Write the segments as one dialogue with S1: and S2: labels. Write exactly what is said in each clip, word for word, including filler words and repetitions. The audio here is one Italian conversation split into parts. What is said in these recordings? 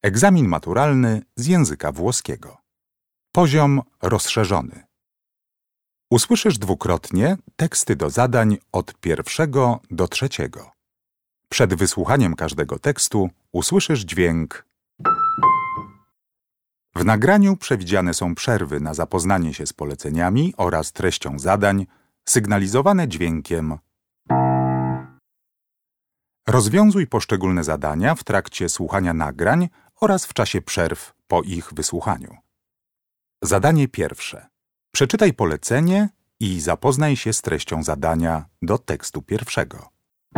S1: Egzamin maturalny z języka włoskiego. Poziom rozszerzony. Usłyszysz dwukrotnie teksty do zadań od pierwszego do trzeciego. Przed wysłuchaniem każdego tekstu usłyszysz dźwięk. W nagraniu przewidziane są przerwy na zapoznanie się z poleceniami oraz treścią zadań, sygnalizowane dźwiękiem. Rozwiązuj poszczególne zadania w trakcie słuchania nagrań oraz w czasie przerw po ich wysłuchaniu. Zadanie pierwsze. Przeczytaj polecenie i zapoznaj się z treścią zadania do tekstu pierwszego.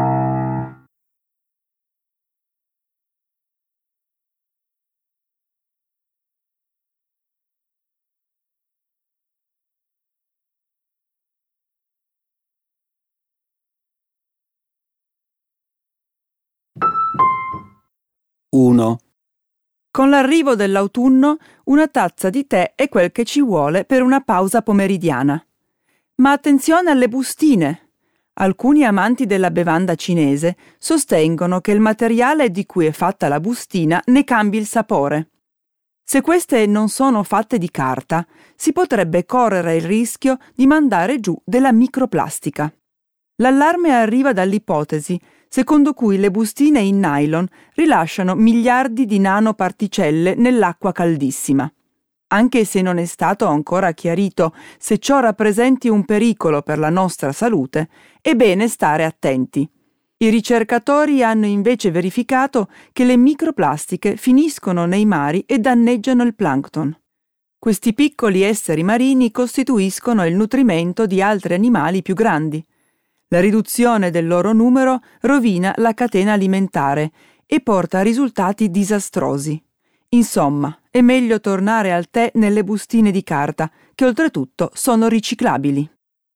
S2: uno.
S3: Con l'arrivo dell'autunno, una tazza di tè è quel che ci vuole per una pausa pomeridiana. Ma attenzione alle bustine! Alcuni amanti della bevanda cinese sostengono che il materiale di cui è fatta la bustina ne cambi il sapore. Se queste non sono fatte di carta, si potrebbe correre il rischio di mandare giù della microplastica. L'allarme arriva dall'ipotesi secondo cui le bustine in nylon rilasciano miliardi di nanoparticelle nell'acqua caldissima. Anche se non è stato ancora chiarito se ciò rappresenti un pericolo per la nostra salute, è bene stare attenti. I ricercatori hanno invece verificato che le microplastiche finiscono nei mari e danneggiano il plancton. Questi piccoli esseri marini costituiscono il nutrimento di altri animali più grandi. La riduzione del loro numero rovina la catena alimentare e porta a risultati disastrosi. Insomma, è meglio tornare al tè nelle bustine di carta, che oltretutto sono riciclabili.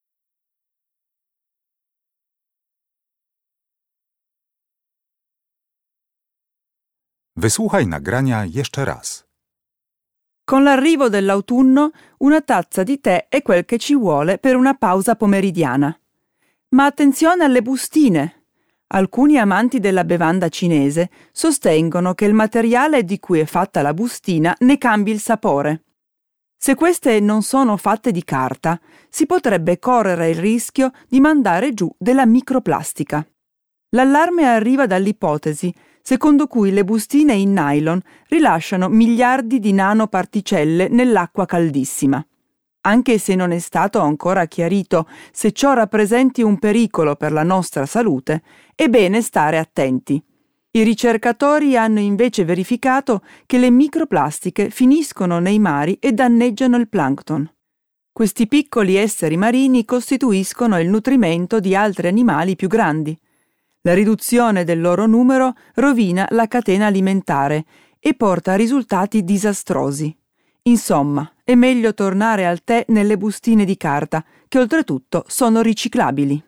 S1: Wysłuchaj nagrania jeszcze raz.
S3: Con l'arrivo dell'autunno, una tazza di tè è quel che ci vuole per una pausa pomeridiana. Ma attenzione alle bustine! Alcuni amanti della bevanda cinese sostengono che il materiale di cui è fatta la bustina ne cambi il sapore. Se queste non sono fatte di carta, si potrebbe correre il rischio di mandare giù della microplastica. L'allarme arriva dall'ipotesi secondo cui le bustine in nylon rilasciano miliardi di nanoparticelle nell'acqua caldissima. Anche se non è stato ancora chiarito se ciò rappresenti un pericolo per la nostra salute, è bene stare attenti. I ricercatori hanno invece verificato che le microplastiche finiscono nei mari e danneggiano il plancton. Questi piccoli esseri marini costituiscono il nutrimento di altri animali più grandi. La riduzione del loro numero rovina la catena alimentare e porta a risultati disastrosi. Insomma, è meglio tornare al tè nelle bustine di carta, che oltretutto sono riciclabili.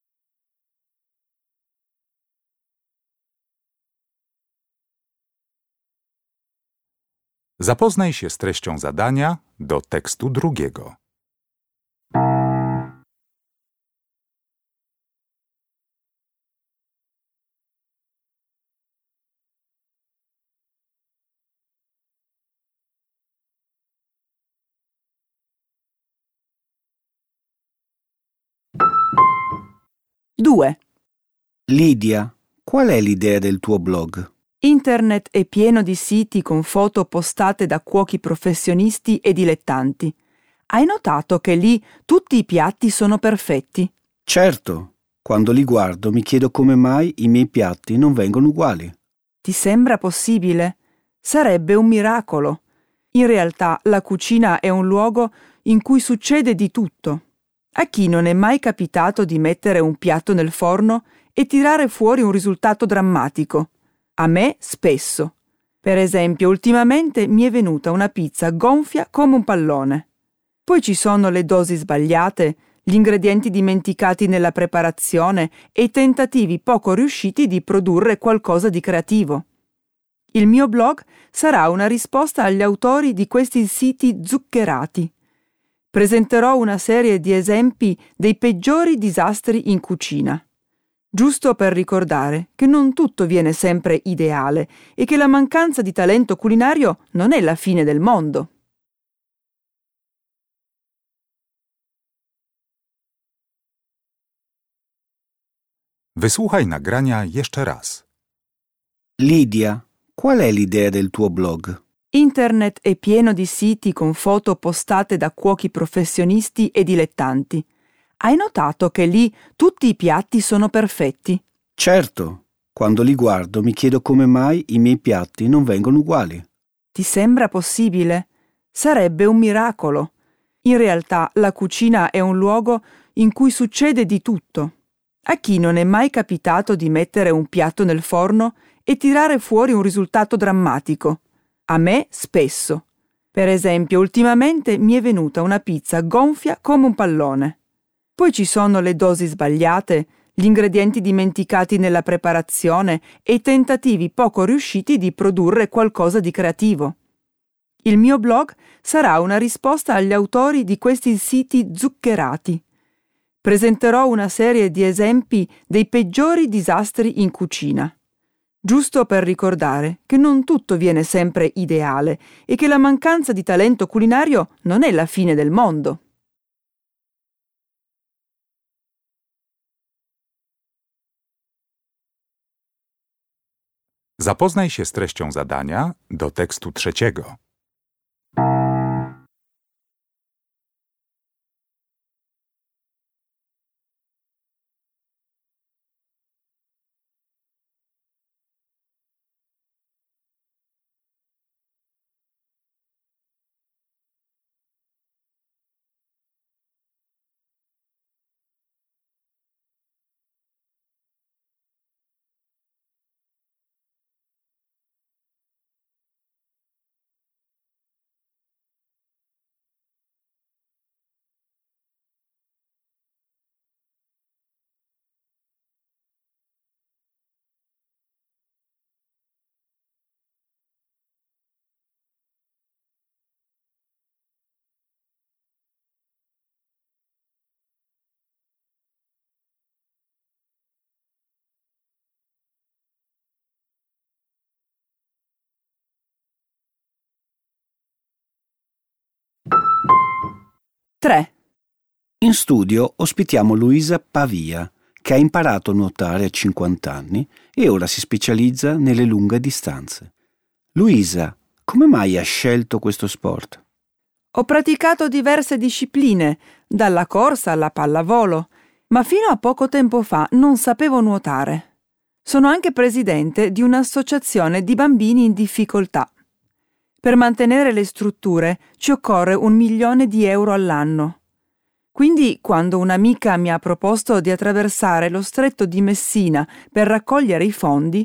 S1: Zapoznaj się z treścią zadania do tekstu drugiego.
S3: due.
S2: Lidia, qual è l'idea del tuo blog?
S3: Internet è pieno di siti con foto postate da cuochi professionisti e dilettanti. Hai notato che lì tutti i piatti sono perfetti?
S2: Certo, quando li guardo mi chiedo come mai i miei piatti non vengono uguali.
S3: Ti sembra possibile? Sarebbe un miracolo. In realtà la cucina è un luogo in cui succede di tutto. A chi non è mai capitato di mettere un piatto nel forno e tirare fuori un risultato drammatico? A me spesso. Per esempio, ultimamente mi è venuta una pizza gonfia come un pallone. Poi ci sono le dosi sbagliate, gli ingredienti dimenticati nella preparazione e i tentativi poco riusciti di produrre qualcosa di creativo. Il mio blog sarà una risposta agli autori di questi siti zuccherati. Presenterò una serie di esempi dei peggiori disastri in cucina. giusto per ricordare che non tutto viene sempre ideale e che la mancanza di talento culinario non è la fine del mondo.
S1: Wysłuchaj nagrania jeszcze raz.
S2: Lidia, qual è l'idea del tuo blog?
S3: Internet è pieno di siti con foto postate da cuochi professionisti e dilettanti. Hai notato che lì tutti i piatti sono perfetti?
S2: Certo, quando li guardo mi chiedo come mai i miei piatti non vengono uguali.
S3: Ti sembra possibile? Sarebbe un miracolo. In realtà la cucina è un luogo in cui succede di tutto. A chi non è mai capitato di mettere un piatto nel forno e tirare fuori un risultato drammatico? A me spesso. Per esempio, ultimamente mi è venuta una pizza gonfia come un pallone. Poi ci sono le dosi sbagliate, gli ingredienti dimenticati nella preparazione e i tentativi poco riusciti di produrre qualcosa di creativo. Il mio blog sarà una risposta agli autori di questi siti zuccherati. Presenterò una serie di esempi dei peggiori disastri in cucina, giusto per ricordare che non tutto viene sempre ideale e che la mancanza di talento culinario non è la fine del mondo.
S1: Zapoznaj się z treścią zadania do tekstu trzeciego.
S3: tre.
S2: In studio ospitiamo Luisa Pavia, che ha imparato a nuotare a cinquanta anni e ora si specializza nelle lunghe distanze. Luisa, come mai hai scelto questo sport?
S3: Ho praticato diverse discipline, dalla corsa alla pallavolo, ma fino a poco tempo fa non sapevo nuotare. Sono anche presidente di un'associazione di bambini in difficoltà. Per mantenere le strutture ci occorre un milione di euro all'anno. Quindi, quando un'amica mi ha proposto di attraversare lo stretto di Messina per raccogliere i fondi,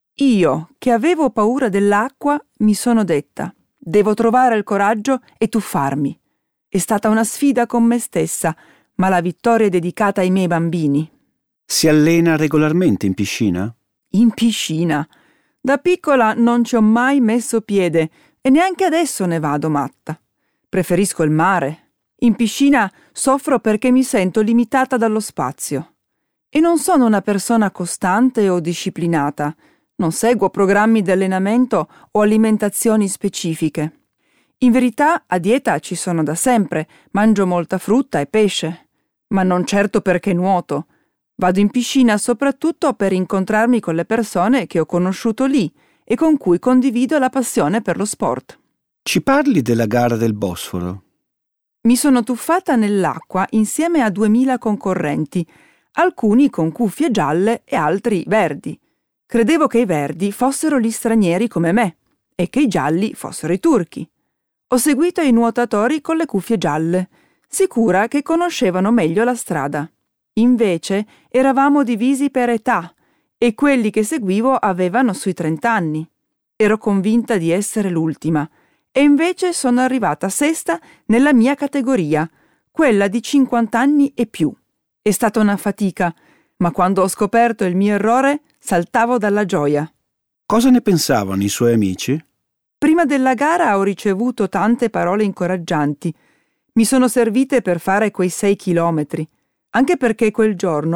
S3: io, che avevo paura dell'acqua, mi sono detta: devo trovare il coraggio e tuffarmi. È stata una sfida con me stessa, ma la vittoria è dedicata ai miei bambini.
S2: Si allena regolarmente in piscina?
S3: In piscina? Da piccola non ci ho mai messo piede e neanche adesso ne vado matta. Preferisco il mare. In piscina soffro perché mi sento limitata dallo spazio. E non sono una persona costante o disciplinata. Non seguo programmi di allenamento o alimentazioni specifiche. In verità, a dieta ci sono da sempre, mangio molta frutta e pesce. Ma non certo perché nuoto. Vado in piscina soprattutto per incontrarmi con le persone che ho conosciuto lì e con cui condivido la passione per lo sport.
S2: Ci parli della gara del Bosforo?
S3: Mi sono tuffata nell'acqua insieme a duemila concorrenti, alcuni con cuffie gialle e altri verdi. Credevo che i verdi fossero gli stranieri come me e che i gialli fossero i turchi. Ho seguito i nuotatori con le cuffie gialle, sicura che conoscevano meglio la strada. Invece eravamo divisi per età e quelli che seguivo avevano sui trent'anni. Ero convinta di essere l'ultima e invece sono arrivata sesta nella mia categoria, quella di cinquanta anni e più. È stata una fatica, ma quando ho scoperto il mio errore saltavo dalla gioia.
S2: Cosa ne pensavano i suoi amici?
S3: Prima della gara ho ricevuto tante parole incoraggianti. Mi sono servite per fare quei sei chilometri, anche perché quel giorno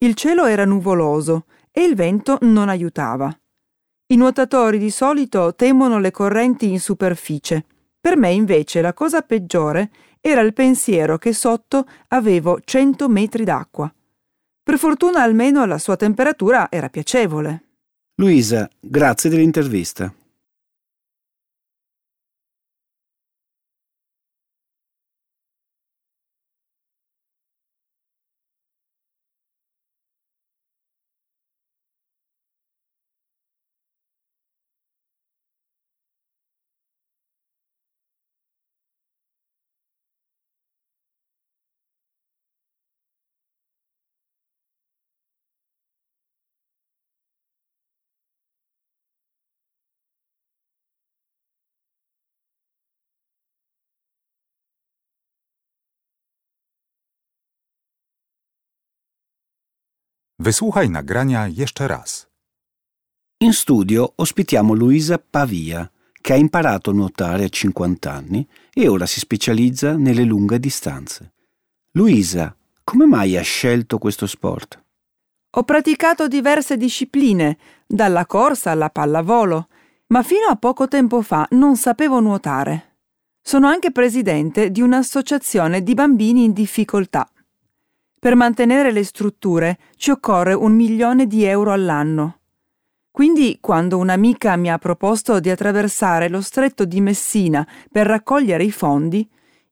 S3: Il cielo era nuvoloso e il vento non aiutava. I nuotatori di solito temono le correnti in superficie. Per me invece la cosa peggiore era il pensiero che sotto avevo cento metri d'acqua. Per fortuna almeno la sua temperatura era piacevole.
S2: Luisa, grazie dell'intervista.
S1: Wysłuchaj nagrania jeszcze raz.
S2: In studio ospitiamo Luisa Pavia, che ha imparato a nuotare a cinquanta anni e ora si specializza nelle lunghe distanze. Luisa, come mai hai scelto questo sport?
S3: Ho praticato diverse discipline, dalla corsa alla pallavolo, ma fino a poco tempo fa non sapevo nuotare. Sono anche presidente di un'associazione di bambini in difficoltà. Per mantenere le strutture ci occorre un milione di euro all'anno. Quindi, quando un'amica mi ha proposto di attraversare lo stretto di Messina per raccogliere i fondi,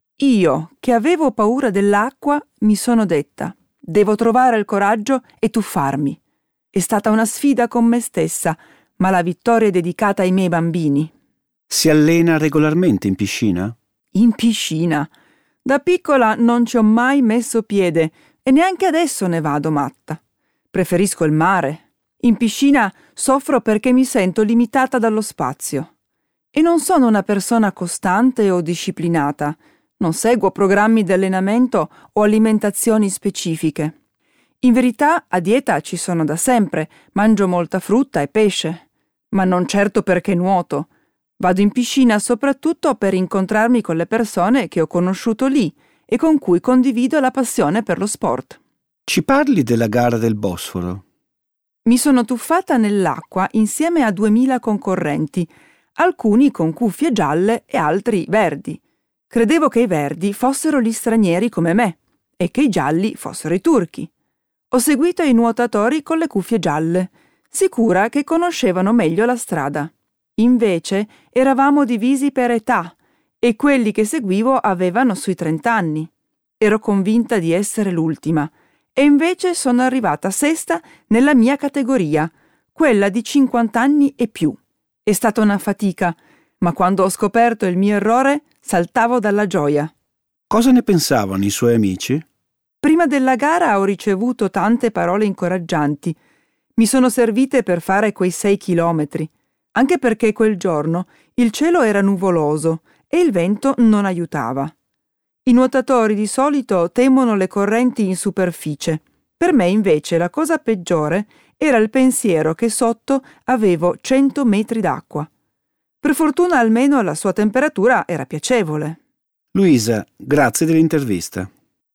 S3: io, che avevo paura dell'acqua, mi sono detta: devo trovare il coraggio e tuffarmi. È stata una sfida con me stessa, ma la vittoria è dedicata ai miei bambini.
S2: Si allena regolarmente in piscina?
S3: In piscina? Da piccola non ci ho mai messo piede e neanche adesso ne vado matta. Preferisco il mare. In piscina soffro perché mi sento limitata dallo spazio. E non sono una persona costante o disciplinata. Non seguo programmi di allenamento o alimentazioni specifiche. In verità, a dieta ci sono da sempre, mangio molta frutta e pesce. Ma non certo perché nuoto. Vado in piscina soprattutto per incontrarmi con le persone che ho conosciuto lì e con cui condivido la passione per lo sport.
S2: Ci parli della gara del Bosforo?
S3: Mi sono tuffata nell'acqua insieme a duemila concorrenti, alcuni con cuffie gialle e altri verdi. Credevo che i verdi fossero gli stranieri come me e che i gialli fossero i turchi. Ho seguito i nuotatori con le cuffie gialle, sicura che conoscevano meglio la strada. Invece eravamo divisi per età e quelli che seguivo avevano sui trent'anni. Ero convinta di essere l'ultima e invece sono arrivata sesta nella mia categoria, quella di cinquanta anni e più. È stata una fatica, ma quando ho scoperto il mio errore saltavo dalla gioia.
S2: Cosa ne pensavano i suoi amici?
S3: Prima della gara ho ricevuto tante parole incoraggianti. Mi sono servite per fare quei sei chilometri, anche perché quel giorno il cielo era nuvoloso e il vento non aiutava. I nuotatori di solito temono le correnti in superficie. Per me invece la cosa peggiore era il pensiero che sotto avevo cento metri d'acqua. Per fortuna almeno la sua temperatura era piacevole.
S2: Luisa, grazie dell'intervista.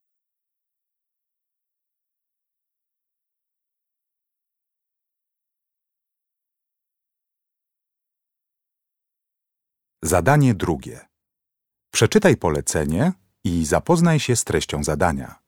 S1: Zadanie drugie. Przeczytaj polecenie i zapoznaj się z treścią zadania.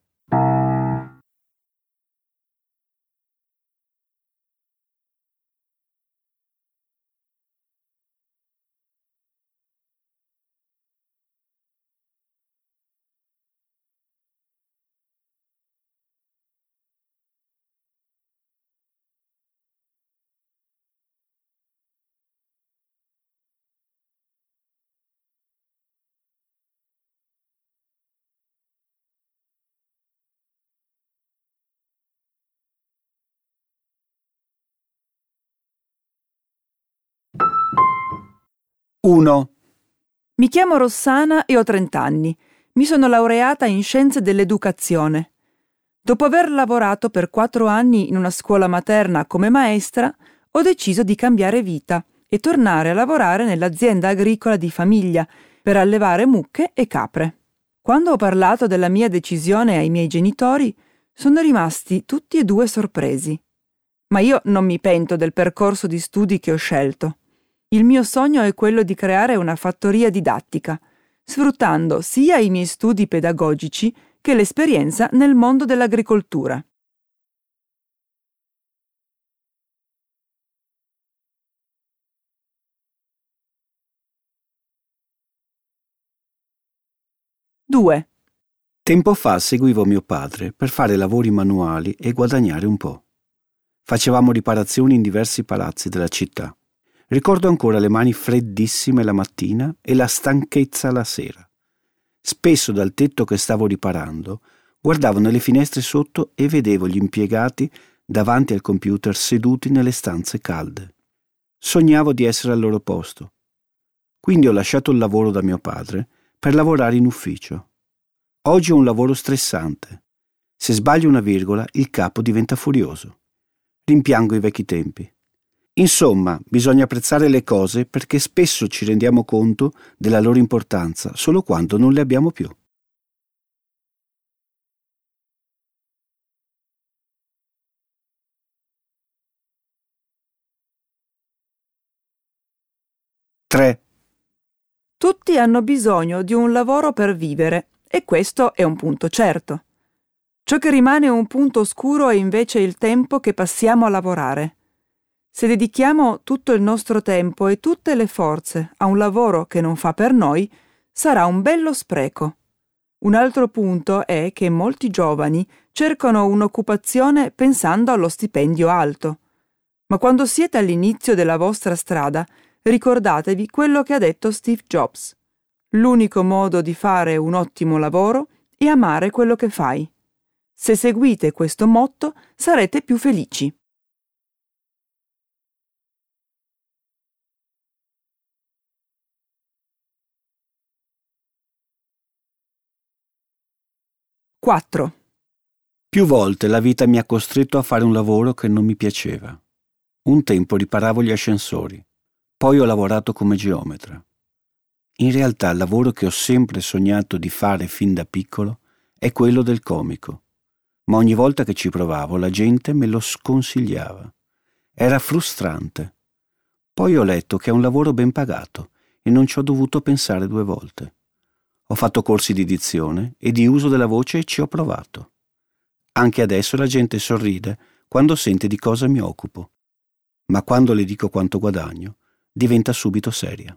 S2: uno.
S3: Mi chiamo Rossana e ho trenta anni. Mi sono laureata in scienze dell'educazione. Dopo aver lavorato per quattro anni in una scuola materna come maestra, ho deciso di cambiare vita e tornare a lavorare nell'azienda agricola di famiglia per allevare mucche e capre. Quando ho parlato della mia decisione ai miei genitori, Sono rimasti tutti e due sorpresi. Ma io non mi pento del percorso di studi che ho scelto. Il mio sogno è quello di creare una fattoria didattica, sfruttando sia i miei studi pedagogici che l'esperienza nel mondo dell'agricoltura. due.
S2: Tempo fa seguivo mio padre per fare lavori manuali e guadagnare un po'. Facevamo riparazioni in diversi palazzi della città. Ricordo ancora le mani freddissime la mattina e la stanchezza la sera. Spesso dal tetto che stavo riparando guardavo nelle finestre sotto e vedevo gli impiegati davanti al computer seduti nelle stanze calde. Sognavo di essere al loro posto. Quindi ho lasciato il lavoro da mio padre per lavorare in ufficio. Oggi ho un lavoro stressante. Se sbaglio una virgola, il capo diventa furioso. Rimpiango i vecchi tempi. Insomma, bisogna apprezzare le cose perché spesso ci rendiamo conto della loro importanza solo quando non le abbiamo più. tre.
S3: Tutti hanno bisogno di un lavoro per vivere, e questo è un punto certo. Ciò che rimane un punto oscuro è invece il tempo che passiamo a lavorare. Se dedichiamo tutto il nostro tempo e tutte le forze a un lavoro che non fa per noi, sarà un bello spreco. Un altro punto è che molti giovani cercano un'occupazione pensando allo stipendio alto. Ma quando siete all'inizio della vostra strada, ricordatevi quello che ha detto Steve Jobs. L'unico modo di fare un ottimo lavoro è amare quello che fai. Se seguite questo motto, sarete più felici. quattro.
S2: Più volte la vita mi ha costretto a fare un lavoro che non mi piaceva. Un tempo riparavo gli ascensori, poi ho lavorato come geometra. In realtà il lavoro che ho sempre sognato di fare fin da piccolo è quello del comico, ma ogni volta che ci provavo la gente me lo sconsigliava. Era frustrante. Poi ho letto che è un lavoro ben pagato e non ci ho dovuto pensare due volte. Ho fatto corsi di dizione e di uso della voce e ci ho provato. Anche adesso la gente sorride quando sente di cosa mi occupo, ma quando le dico quanto guadagno, diventa subito seria.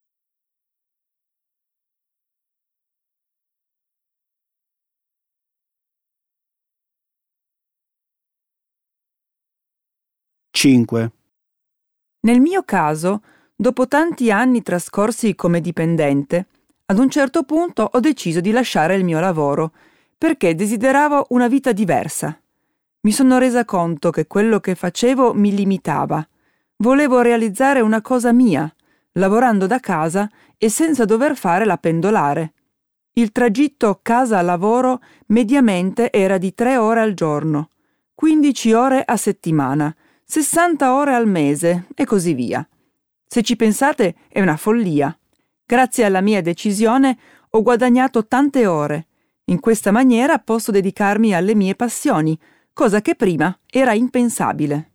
S2: cinque.
S3: Nel mio caso, dopo tanti anni trascorsi come dipendente, ad un certo punto ho deciso di lasciare il mio lavoro perché desideravo una vita diversa. Mi sono resa conto che quello che facevo mi limitava. Volevo realizzare una cosa mia, lavorando da casa e senza dover fare la pendolare. Il tragitto casa-lavoro mediamente era di tre ore al giorno, quindici ore a settimana, sessanta ore al mese e così via. Se ci pensate è una follia. Grazie alla mia decisione ho guadagnato tante ore. In questa maniera posso dedicarmi alle mie passioni, cosa che prima era impensabile.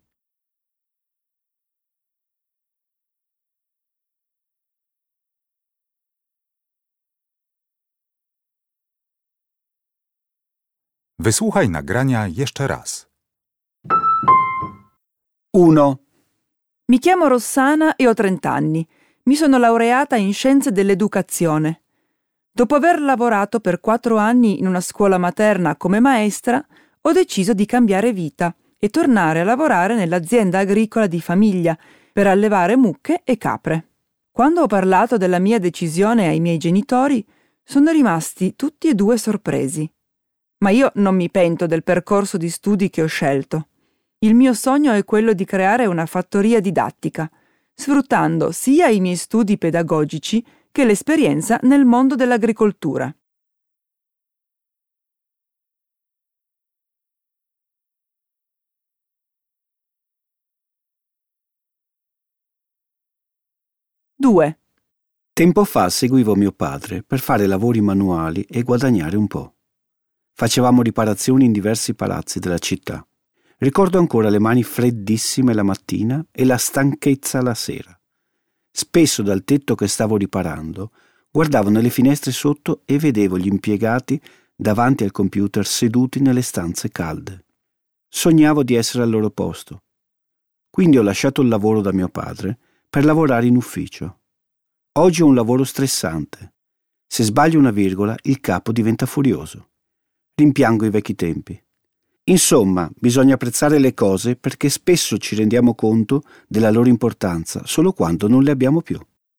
S1: Wysłuchaj nagrania jeszcze raz.
S2: uno.
S3: Mi chiamo Rossana e ho trenta anni. Mi sono laureata in scienze dell'educazione. Dopo aver lavorato per quattro anni in una scuola materna come maestra, ho deciso di cambiare vita e tornare a lavorare nell'azienda agricola di famiglia per allevare mucche e capre. Quando ho parlato della mia decisione ai miei genitori, sono rimasti tutti e due sorpresi. Ma io non mi pento del percorso di studi che ho scelto. Il mio sogno è quello di creare una fattoria didattica, sfruttando sia i miei studi pedagogici che l'esperienza nel mondo dell'agricoltura. due.
S2: Tempo fa seguivo mio padre per fare lavori manuali e guadagnare un po'. Facevamo riparazioni in diversi palazzi della città. Ricordo ancora le mani freddissime la mattina e la stanchezza la sera. Spesso dal tetto che stavo riparando guardavo nelle finestre sotto e vedevo gli impiegati davanti al computer seduti nelle stanze calde. Sognavo di essere al loro posto. Quindi ho lasciato il lavoro da mio padre per lavorare in ufficio. Oggi ho un lavoro stressante. Se sbaglio una virgola, il capo diventa furioso. Rimpiango i vecchi tempi. Insomma, bisogna apprezzare le cose perché spesso ci rendiamo conto della loro importanza solo quando non le abbiamo più.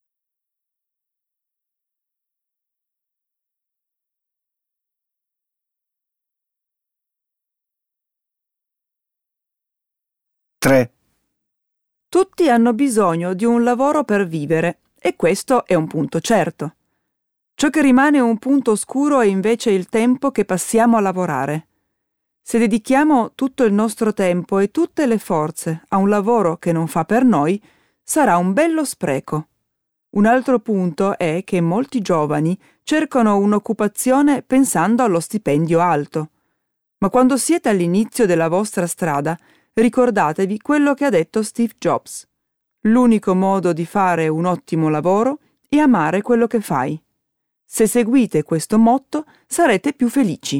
S2: tre.
S3: Tutti hanno bisogno di un lavoro per vivere e questo è un punto certo. Ciò che rimane un punto oscuro è invece il tempo che passiamo a lavorare. Se dedichiamo tutto il nostro tempo e tutte le forze a un lavoro che non fa per noi, sarà un bello spreco. Un altro punto è che molti giovani cercano un'occupazione pensando allo stipendio alto. Ma quando siete all'inizio della vostra strada, ricordatevi quello che ha detto Steve Jobs. L'unico modo di fare un ottimo lavoro è amare quello che fai. Se seguite questo motto, sarete più felici.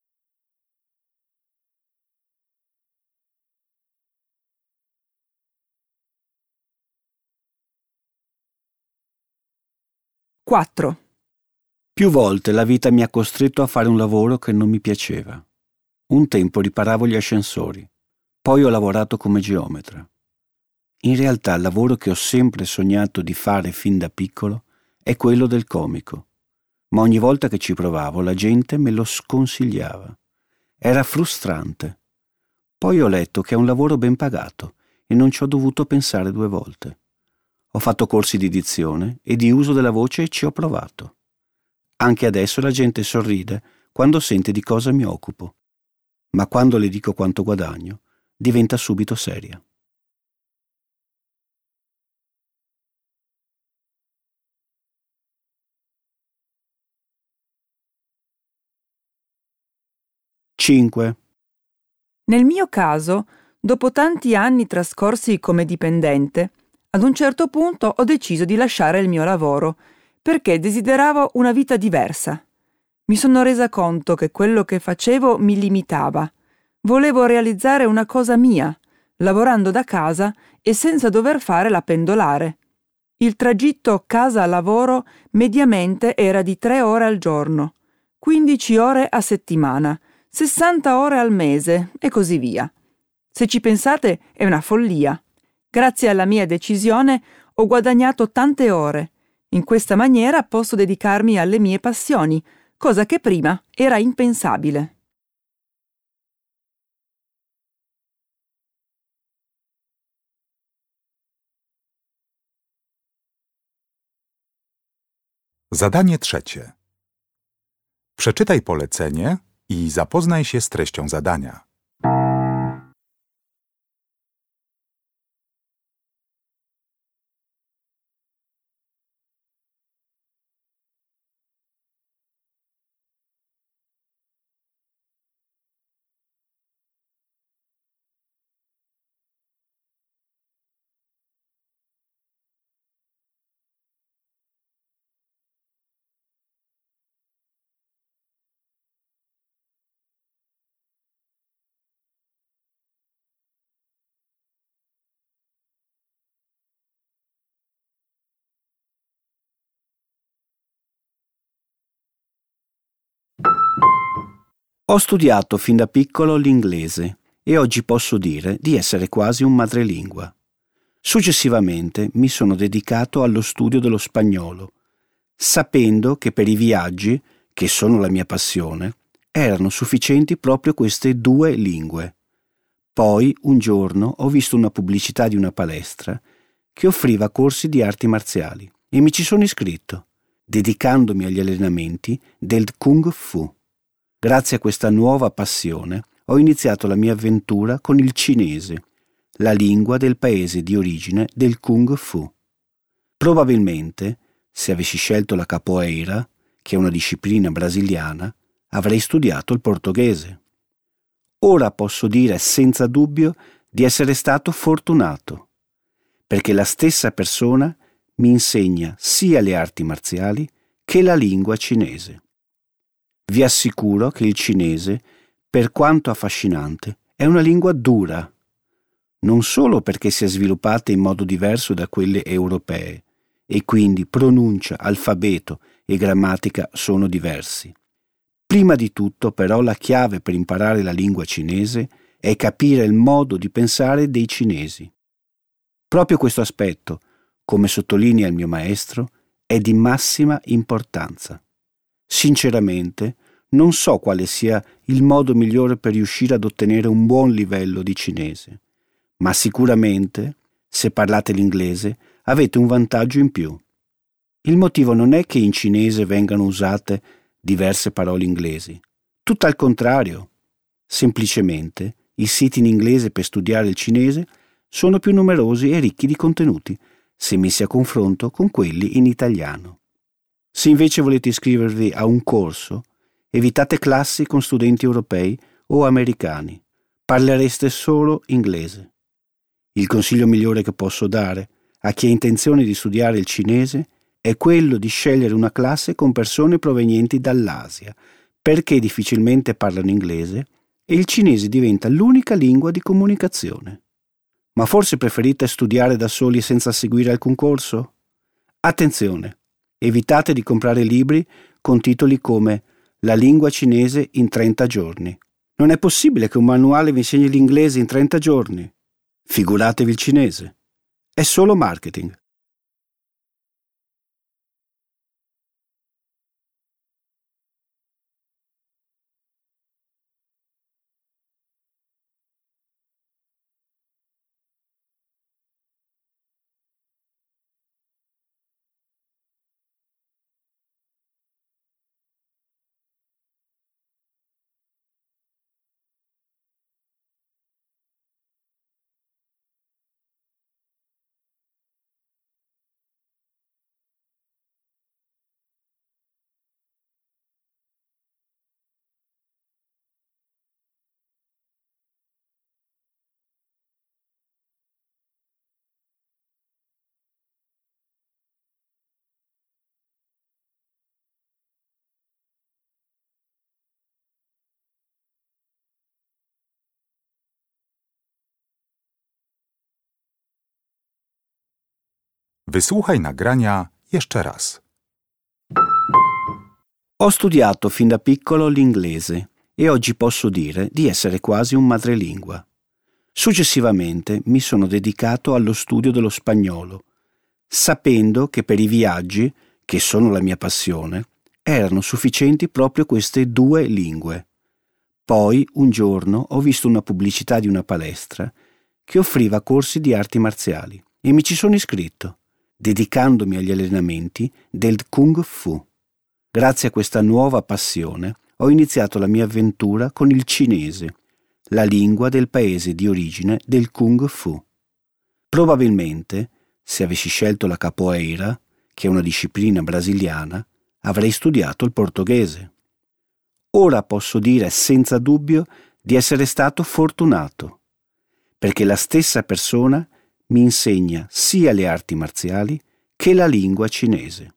S3: quattro.
S2: Più volte la vita mi ha costretto a fare un lavoro che non mi piaceva. Un tempo riparavo gli ascensori, poi ho lavorato come geometra. In realtà il lavoro che ho sempre sognato di fare fin da piccolo è quello del comico. Ma ogni volta che ci provavo la gente me lo sconsigliava. Era frustrante. Poi ho letto che è un lavoro ben pagato e non ci ho dovuto pensare due volte. Ho fatto corsi di dizione e di uso della voce e ci ho provato. Anche adesso la gente sorride quando sente di cosa mi occupo, ma quando le dico quanto guadagno, diventa subito seria. cinque.
S3: Nel mio caso, dopo tanti anni trascorsi come dipendente, ad un certo punto ho deciso di lasciare il mio lavoro perché desideravo una vita diversa. Mi sono resa conto che quello che facevo mi limitava. Volevo realizzare una cosa mia, lavorando da casa e senza dover fare la pendolare. Il tragitto casa-lavoro mediamente era di tre ore al giorno, quindici ore a settimana, sessanta ore al mese e così via. Se ci pensate è una follia. Grazie alla mia decisione ho guadagnato tante ore. In questa maniera posso dedicarmi alle mie passioni, cosa che prima era impensabile.
S1: Zadanie trzecie. Przeczytaj polecenie i zapoznaj się z treścią zadania.
S2: Ho studiato fin da piccolo l'inglese e oggi posso dire di essere quasi un madrelingua. Successivamente mi sono dedicato allo studio dello spagnolo, sapendo che per i viaggi, che sono la mia passione, erano sufficienti proprio queste due lingue. Poi, un giorno, ho visto una pubblicità di una palestra che offriva corsi di arti marziali e mi ci sono iscritto, dedicandomi agli allenamenti del Kung Fu. Grazie a questa nuova passione ho iniziato la mia avventura con il cinese, la lingua del paese di origine del Kung Fu. Probabilmente, se avessi scelto la capoeira, che è una disciplina brasiliana, avrei studiato il portoghese. Ora posso dire senza dubbio di essere stato fortunato, perché la stessa persona mi insegna sia le arti marziali che la lingua cinese. Vi assicuro che il cinese, per quanto affascinante, è una lingua dura, non solo perché si è sviluppata in modo diverso da quelle europee, e quindi pronuncia, alfabeto e grammatica sono diversi. Prima di tutto, però, la chiave per imparare la lingua cinese è capire il modo di pensare dei cinesi. Proprio questo aspetto, come sottolinea il mio maestro, è di massima importanza. Sinceramente, non so quale sia il modo migliore per riuscire ad ottenere un buon livello di cinese, ma sicuramente, se parlate l'inglese, avete un vantaggio in più. Il motivo non è che in cinese vengano usate diverse parole inglesi, tutt'al contrario. Semplicemente, i siti in inglese per studiare il cinese sono più numerosi e ricchi di contenuti, se messi a confronto con quelli in italiano. Se invece volete iscrivervi a un corso, evitate classi con studenti europei o americani. Parlereste solo inglese. Il consiglio migliore che posso dare a chi ha intenzione di studiare il cinese è quello di scegliere una classe con persone provenienti dall'Asia, perché difficilmente parlano inglese e il cinese diventa l'unica lingua di comunicazione. Ma forse preferite studiare da soli senza seguire alcun corso? Attenzione! Evitate di comprare libri con titoli come La lingua cinese in trenta giorni. Non è possibile che un manuale vi insegni l'inglese in trenta giorni. Figuratevi il cinese. È solo marketing.
S1: Wysłuchaj nagrania jeszcze raz.
S2: Ho studiato fin da piccolo l'inglese e oggi posso dire di essere quasi un madrelingua. Successivamente mi sono dedicato allo studio dello spagnolo, sapendo che per i viaggi, che sono la mia passione, erano sufficienti proprio queste due lingue. Poi, un giorno, ho visto una pubblicità di una palestra che offriva corsi di arti marziali e mi ci sono iscritto, dedicandomi agli allenamenti del Kung Fu. Grazie a questa nuova passione ho iniziato la mia avventura con il cinese, la lingua del paese di origine del Kung Fu. Probabilmente, se avessi scelto la capoeira, che è una disciplina brasiliana, avrei studiato il portoghese. Ora posso dire senza dubbio di essere stato fortunato, perché la stessa persona mi insegna sia le arti marziali che la lingua cinese.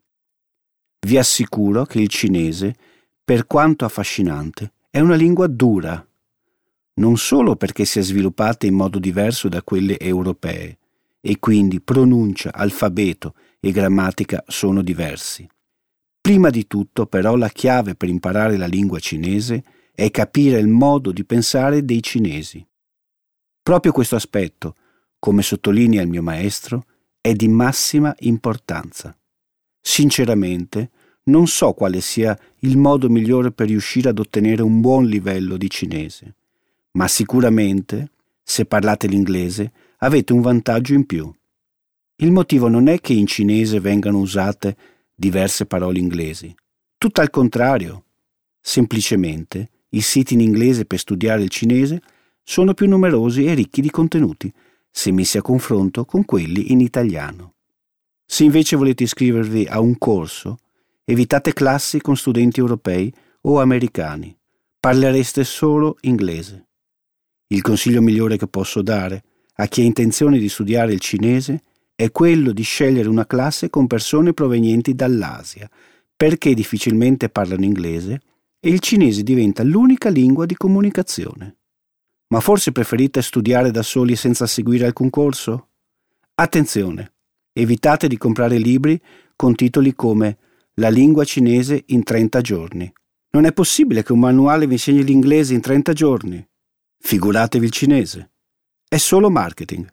S2: Vi assicuro che il cinese, per quanto affascinante, è una lingua dura, non solo perché si è sviluppata in modo diverso da quelle europee, e quindi pronuncia, alfabeto e grammatica sono diversi. Prima di tutto, però, la chiave per imparare la lingua cinese è capire il modo di pensare dei cinesi. Proprio questo aspetto, come sottolinea il mio maestro, è di massima importanza. Sinceramente, non so quale sia il modo migliore per riuscire ad ottenere un buon livello di cinese, ma sicuramente, se parlate l'inglese, avete un vantaggio in più. Il motivo non è che in cinese vengano usate diverse parole inglesi, tutt'al contrario. Semplicemente, i siti in inglese per studiare il cinese sono più numerosi e ricchi di contenuti, se messi a confronto con quelli in italiano. Se invece volete iscrivervi a un corso, evitate classi con studenti europei o americani. Parlereste solo inglese. Il consiglio migliore che posso dare a chi ha intenzione di studiare il cinese è quello di scegliere una classe con persone provenienti dall'Asia, perché difficilmente parlano inglese e il cinese diventa l'unica lingua di comunicazione. Ma forse preferite studiare da soli senza seguire alcun corso? Attenzione! Evitate di comprare libri con titoli come La lingua cinese in trenta giorni. Non è possibile che un manuale vi insegni l'inglese in trenta giorni. Figuratevi il cinese. È solo marketing.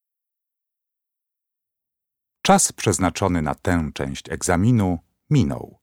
S1: Czas przeznaczony na tę część egzaminu minął.